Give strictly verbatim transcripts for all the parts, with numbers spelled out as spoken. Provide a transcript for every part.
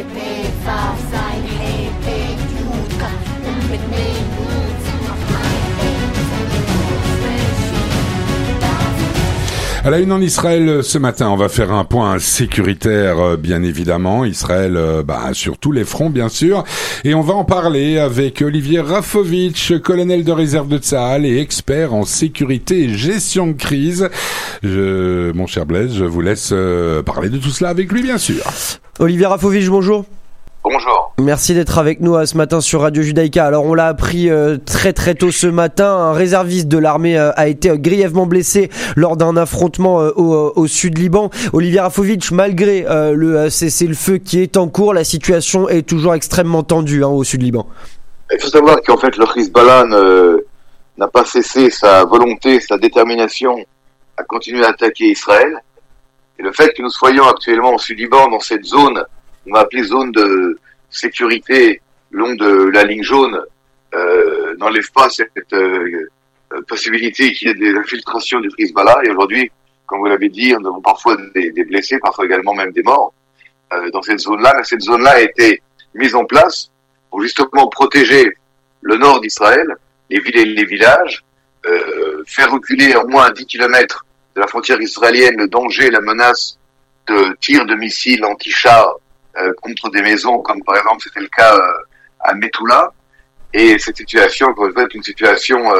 À la une en Israël ce matin, on va faire un point sécuritaire, bien évidemment. Israël, bah, sur tous les fronts, bien sûr. Et on va en parler avec Olivier Rafovitch, colonel de réserve de Tsahal et expert en sécurité et gestion de crise. Je, mon cher Blaise, je vous laisse parler de tout cela avec lui, bien sûr. Olivier Rafovitch, bonjour. Bonjour. Merci d'être avec nous ce matin sur Radio Judaïka. Alors on l'a appris euh, très très tôt ce matin, un réserviste de l'armée euh, a été euh, grièvement blessé lors d'un affrontement euh, au, au sud Liban. Olivier Rafovitch, malgré euh, le euh, cessez-le-feu qui est en cours, la situation est toujours extrêmement tendue hein, au sud Liban. Il faut savoir qu'en fait le Hezbollah ne, n'a pas cessé sa volonté, sa détermination à continuer à attaquer Israël. Et le fait que nous soyons actuellement au sud Liban dans cette zone, on va appeler zone de sécurité long de la ligne jaune, euh, n'enlève pas cette euh, possibilité qu'il y ait des infiltrations du Hezbollah. Et aujourd'hui, comme vous l'avez dit, nous avons parfois des, des blessés, parfois également même des morts euh, dans cette zone-là. Mais cette zone-là a été mise en place pour justement protéger le nord d'Israël, les villes et les villages, euh, faire reculer à moins dix kilomètres de la frontière israélienne le danger, la menace de tirs de missiles anti-chars Euh, contre des maisons, comme par exemple c'était le cas euh, à Metula. Et cette situation, comme je une situation, euh,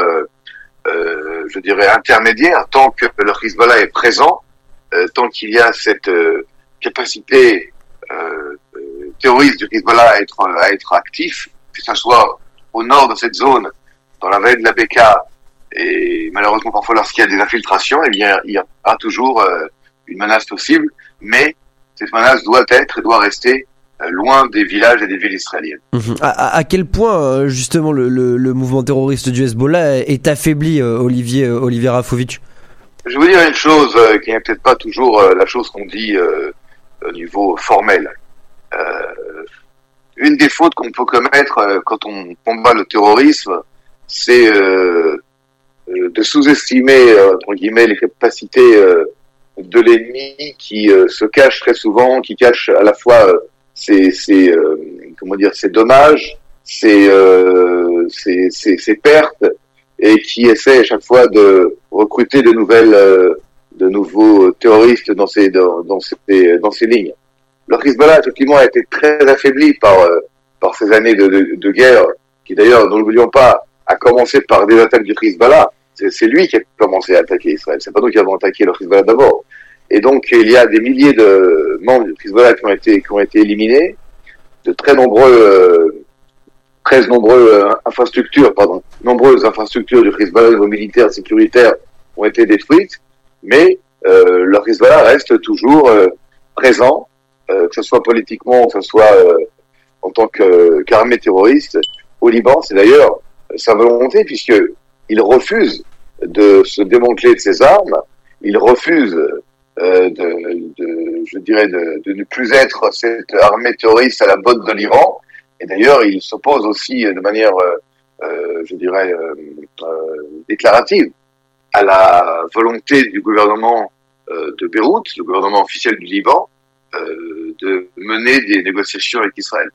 euh, je dirais, intermédiaire, tant que le Hezbollah est présent, euh, tant qu'il y a cette euh, capacité euh, terroriste du Hezbollah à être, à être actif, que ce soit au nord de cette zone, dans la vallée de la Beka, et malheureusement parfois lorsqu'il y a des infiltrations, eh bien, il y aura toujours euh, une menace possible, mais cette menace doit être et doit rester loin des villages et des villes israéliennes. Mmh. À, à quel point justement le, le, le mouvement terroriste du Hezbollah est affaibli, Olivier, Olivier Rafovitch? Je vais vous dire une chose euh, qui n'est peut-être pas toujours euh, la chose qu'on dit euh, au niveau formel. Euh, une des fautes qu'on peut commettre euh, quand on combat le terrorisme, c'est euh, de sous-estimer euh, entre guillemets les capacités euh, de l'ennemi qui euh, se cache très souvent, qui cache à la fois euh, ses, ses euh, comment dire, ses dommages, ses, euh, ses, ses, ses pertes, et qui essaie à chaque fois de recruter de nouvelles, euh, de nouveaux terroristes dans ces, dans, dans ces, dans ces lignes. Le Hezbollah effectivement a été très affaibli par, euh, par ces années de, de, de guerre, qui d'ailleurs, ne l'oublions pas, a commencé par des attaques du Hezbollah. C'est, c'est lui qui a commencé à attaquer Israël. C'est pas nous qui avons attaqué le Hezbollah d'abord. Et donc, il y a des milliers de membres du Hezbollah qui ont été, qui ont été éliminés, de très nombreux, euh, très nombreux euh, infrastructures, pardon, nombreuses infrastructures du Hezbollah, niveau militaire, sécuritaire, ont été détruites, mais euh, le Hezbollah reste toujours euh, présent, euh, que ce soit politiquement, que ce soit euh, en tant que, qu'armée terroriste, au Liban. C'est d'ailleurs sa volonté, puisque il refuse de se démanteler de ses armes, il refuse euh, de, de, je dirais, de, de ne plus être cette armée terroriste à la botte de l'Iran. Et d'ailleurs, il s'oppose aussi de manière, euh, euh, je dirais, euh, euh, déclarative à la volonté du gouvernement euh, de Beyrouth, le gouvernement officiel du Liban, euh, de mener des négociations avec Israël.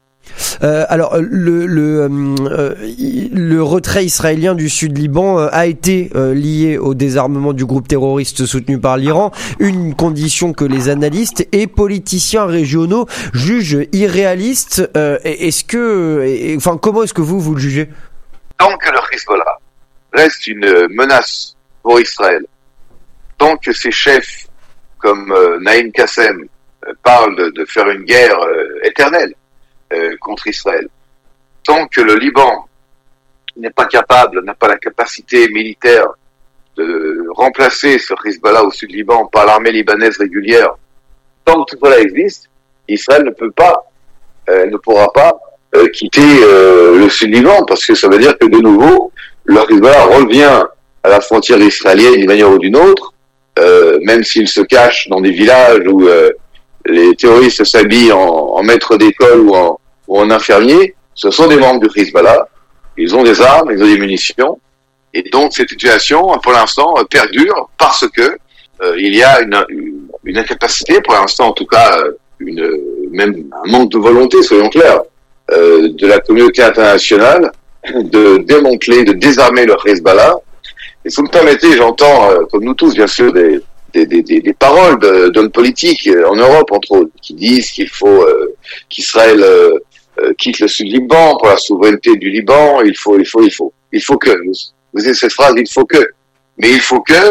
Euh, alors le le euh, le retrait israélien du sud Liban euh, a été euh, lié au désarmement du groupe terroriste soutenu par l'Iran, une condition que les analystes et politiciens régionaux jugent irréaliste. Euh, est-ce que, et, enfin, comment est-ce que vous vous le jugez? Tant que le Hezbollah reste une menace pour Israël, tant que ses chefs comme euh, Naïm Qassem euh, parlent de, de faire une guerre euh, éternelle Euh, contre Israël. Tant que le Liban n'est pas capable, n'a pas la capacité militaire de remplacer ce Hezbollah au sud Liban par l'armée libanaise régulière, tant que tout cela existe, Israël ne peut pas, euh, ne pourra pas euh, quitter euh, le sud Liban, parce que ça veut dire que de nouveau, le Hezbollah revient à la frontière israélienne d'une manière ou d'une autre, euh, même s'il se cache dans des villages où euh, les terroristes s'habillent en, en maître d'école ou en, ou en infirmier. Ce sont des membres du Hezbollah. Ils ont des armes, ils ont des munitions. Et donc, cette situation, pour l'instant, perdure parce que euh, il y a une, une, une incapacité, pour l'instant, en tout cas, une, même un manque de volonté, soyons clairs, euh, de la communauté internationale de démanteler, de désarmer le Hezbollah. Et si vous me permettez, j'entends, euh, comme nous tous, bien sûr, des, des, des, des paroles de, d'hommes politiques euh, en Europe, entre autres, qui disent qu'il faut euh, qu'Israël euh, euh, quitte le Sud-Liban pour la souveraineté du Liban. Il faut, il faut, il faut, il faut que. Vous, vous avez cette phrase, il faut que. Mais il faut que.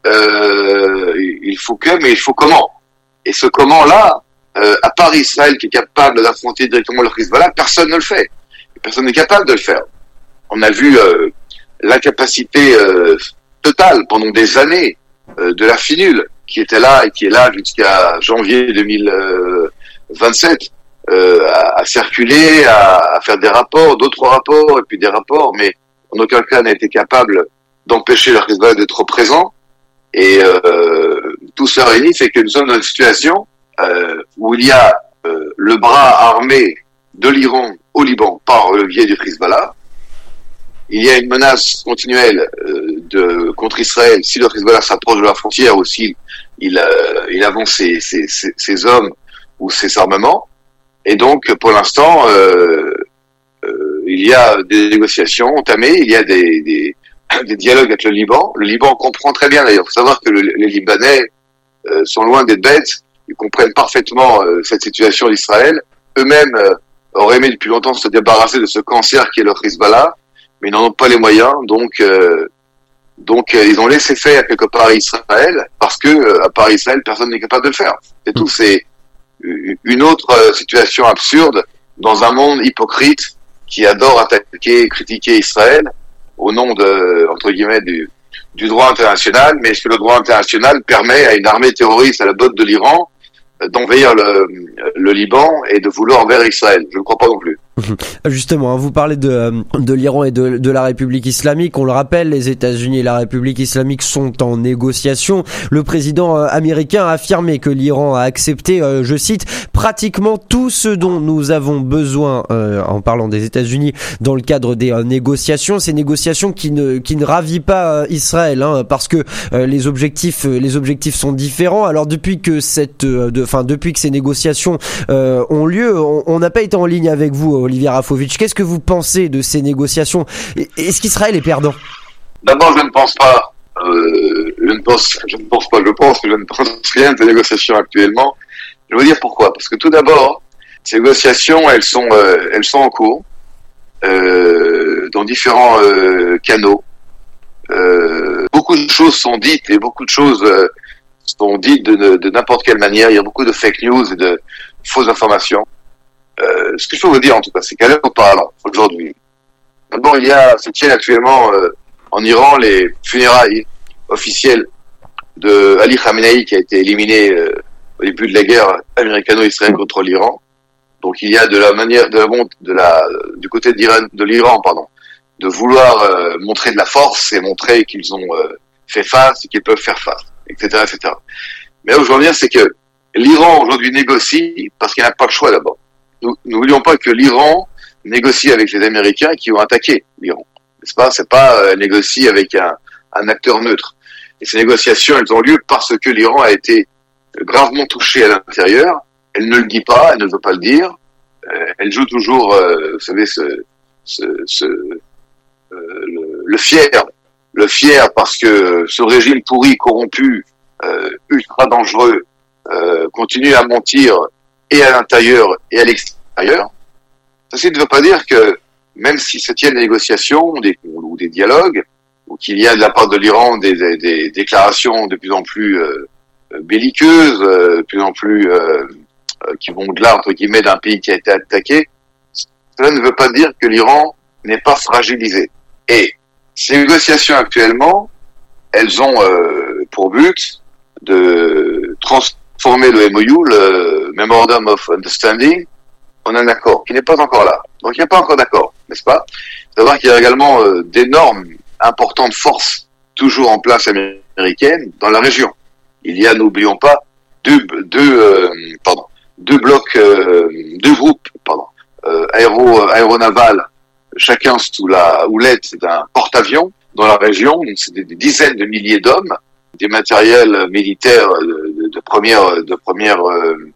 Euh, il faut que, mais il faut comment. Et ce comment-là, euh, à part Israël qui est capable d'affronter directement le Hezbollah, personne ne le fait. Personne n'est capable de le faire. On a vu euh, l'incapacité euh, totale pendant des années euh, de la FINUL, qui était là et qui est là jusqu'à janvier deux mille vingt-sept, euh, à, à circuler, à, à faire des rapports, d'autres rapports, et puis des rapports, mais en aucun cas n'a été capable d'empêcher le Hezbollah d'être présent. Et euh, tout cela réuni fait que nous sommes dans une situation euh, où il y a euh, le bras armé de l'Iran au Liban par le biais du Hezbollah. Il y a une menace continuelle euh, de contre Israël si le Hezbollah s'approche de la frontière ou s'il il, euh, il avance ses, ses, ses, ses hommes ou ses armements. Et donc, pour l'instant, euh, euh, il y a des négociations entamées, il y a des, des, des dialogues avec le Liban. Le Liban comprend très bien, d'ailleurs. Il faut savoir que le, les Libanais euh, sont loin d'être bêtes. Ils comprennent parfaitement euh, cette situation d'Israël. Eux-mêmes euh, auraient aimé depuis longtemps se débarrasser de ce cancer qui est le Hezbollah, mais ils n'en ont pas les moyens. Donc, euh, donc euh, ils ont laissé faire quelque part à Israël, parce que euh, à part Israël, personne n'est capable de le faire. C'est tout. C'est une autre euh, situation absurde dans un monde hypocrite qui adore attaquer et critiquer Israël au nom de, entre guillemets, du, du droit international. Mais est-ce que le droit international permet à une armée terroriste à la botte de l'Iran d'envahir le, le Liban et de vouloir envers Israël? Je ne crois pas non plus. Justement, hein, vous parlez de, de l'Iran et de, de la République islamique. On le rappelle, les États-Unis et la République islamique sont en négociation. Le président euh, américain a affirmé que l'Iran a accepté, euh, je cite, pratiquement tout ce dont nous avons besoin, euh, en parlant des États-Unis, dans le cadre des euh, négociations. Ces négociations qui ne qui ne ravit pas euh, Israël, hein, parce que euh, les objectifs euh, les objectifs sont différents. Alors depuis que cette, euh, de, enfin depuis que ces négociations euh, ont lieu, on n'a pas été en ligne avec vous, Olivier Rafovitch. Qu'est-ce que vous pensez de ces négociations? Est-ce qu'Israël est perdant? D'abord, je ne pense pas. Euh, je ne pense, je ne pense pas. Je pense que je ne pense rien de ces négociations actuellement. Je vais vous dire pourquoi. Parce que tout d'abord, ces négociations, elles sont, euh, elles sont en cours euh, dans différents euh, canaux. Euh, beaucoup de choses sont dites et beaucoup de choses euh, sont dites de, de n'importe quelle manière. Il y a beaucoup de fake news et de fausses informations. Euh, ce que je peux vous dire en tout cas, c'est qu'à l'heure parlant, aujourd'hui, d'abord il y a, se tiennent actuellement euh, en Iran les funérailles officielles de Ali Khamenei qui a été éliminé euh, au début de la guerre américano-israélienne contre l'Iran. Donc il y a de la manière, de la de la du côté d'Iran, de l'Iran, pardon, de vouloir euh, montrer de la force et montrer qu'ils ont euh, fait face et qu'ils peuvent faire face, et cetera, et cetera. Mais là où je veux en venir, c'est que l'Iran aujourd'hui négocie parce qu'il n'a pas le choix d'abord. Nous n'oublions pas que l'Iran négocie avec les Américains qui ont attaqué l'Iran, n'est-ce pas? C'est pas euh, négocie avec un, un acteur neutre. Et ces négociations, elles ont lieu parce que l'Iran a été gravement touché à l'intérieur. Elle ne le dit pas, elle ne veut pas le dire. Euh, elle joue toujours, euh, vous savez, ce, ce, ce euh, le, le fier, le fier parce que ce régime pourri, corrompu, euh, ultra dangereux, euh, continue à mentir et à l'intérieur et à l'extérieur. Ceci ne veut pas dire que, même si se tiennent des négociations des, ou des dialogues, ou qu'il y a de la part de l'Iran des, des, des déclarations de plus en plus euh, belliqueuses, euh, de plus en plus euh, euh, qui vont au-delà, entre guillemets, d'un pays qui a été attaqué, cela ne veut pas dire que l'Iran n'est pas fragilisé. Et ces négociations actuellement, elles ont euh, pour but de transformer le M O U, le Memorandum of Understanding, en un accord qui n'est pas encore là. Donc il n'y a pas encore d'accord, n'est-ce pas? Savoir qu'il y a également euh, d'énormes, importantes forces toujours en place américaines dans la région. Il y a, n'oublions pas, deux, deux, euh, pardon, deux blocs, euh, deux groupes, pardon, euh, aéro, aéronavals, chacun sous la houlette d'un porte-avions dans la région. C'est des, des dizaines de milliers d'hommes, des matériels militaires de, de, de première, de première, euh,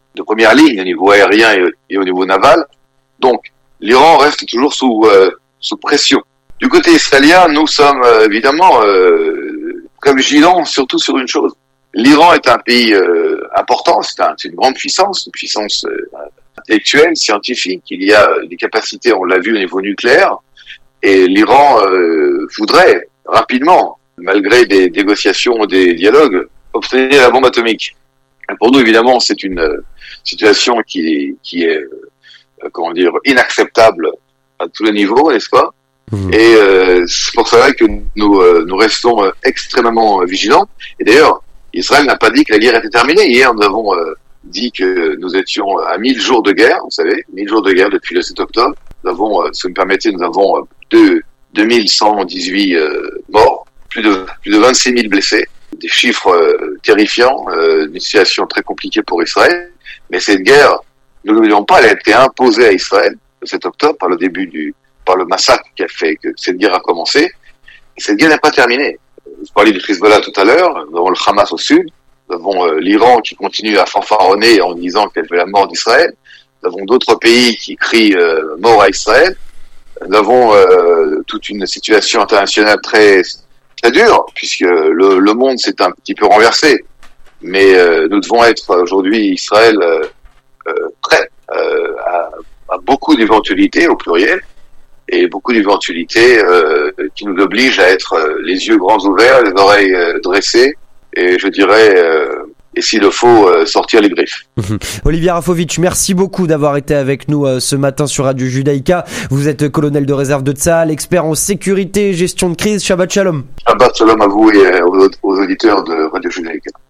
de première ligne au niveau aérien et, et au niveau naval. Donc, l'Iran reste toujours sous, euh, sous pression. Du côté israélien, nous sommes euh, évidemment euh, très vigilants, surtout sur une chose. L'Iran est un pays euh, important, c'est, un, c'est une grande puissance, une puissance euh, intellectuelle, scientifique. Il y a des capacités, on l'a vu au niveau nucléaire, et l'Iran euh, voudrait rapidement, malgré des négociations, des dialogues, obtenir la bombe atomique. Et pour nous, évidemment, c'est une euh, situation qui, qui est, euh, comment dire, inacceptable à tous les niveaux, n'est-ce pas? Mmh. Et euh, c'est pour cela que nous, euh, nous restons euh, extrêmement euh, vigilants. Et d'ailleurs, Israël n'a pas dit que la guerre était terminée. Hier, nous avons euh, dit que nous étions à mille jours de guerre, vous savez, mille jours de guerre depuis le sept octobre. Nous avons, euh, si vous me permettez, nous avons euh, deux, deux mille cent dix-huit euh, morts, plus de, plus de vingt-six mille blessés, des chiffres euh, terrifiants, euh, une situation très compliquée pour Israël. Mais cette guerre, nous n'oublions pas, elle a été imposée à Israël le sept octobre par le début du, par le massacre qui a fait que cette guerre a commencé. Et cette guerre n'est pas terminée. Je parlais du Hezbollah tout à l'heure, nous avons le Hamas au sud, nous avons euh, l'Iran qui continue à fanfaronner en disant qu'elle veut la mort d'Israël, nous avons d'autres pays qui crient euh, mort à Israël, nous avons euh, toute une situation internationale très très dure, puisque le, le monde s'est un petit peu renversé, mais euh, nous devons être aujourd'hui, Israël, euh, euh, prêt euh, à, à beaucoup d'éventualités, au pluriel, et beaucoup d'éventualités euh, qui nous obligent à être euh, les yeux grands ouverts, les oreilles euh, dressées, et je dirais, euh, et s'il le faut, euh, sortir les griffes. Olivier Rafovitch, merci beaucoup d'avoir été avec nous euh, ce matin sur Radio Judaïka. Vous êtes colonel de réserve de Tsahal, expert en sécurité et gestion de crise. Shabbat Shalom. Shabbat Shalom à vous et aux, aux auditeurs de Radio Judaïka.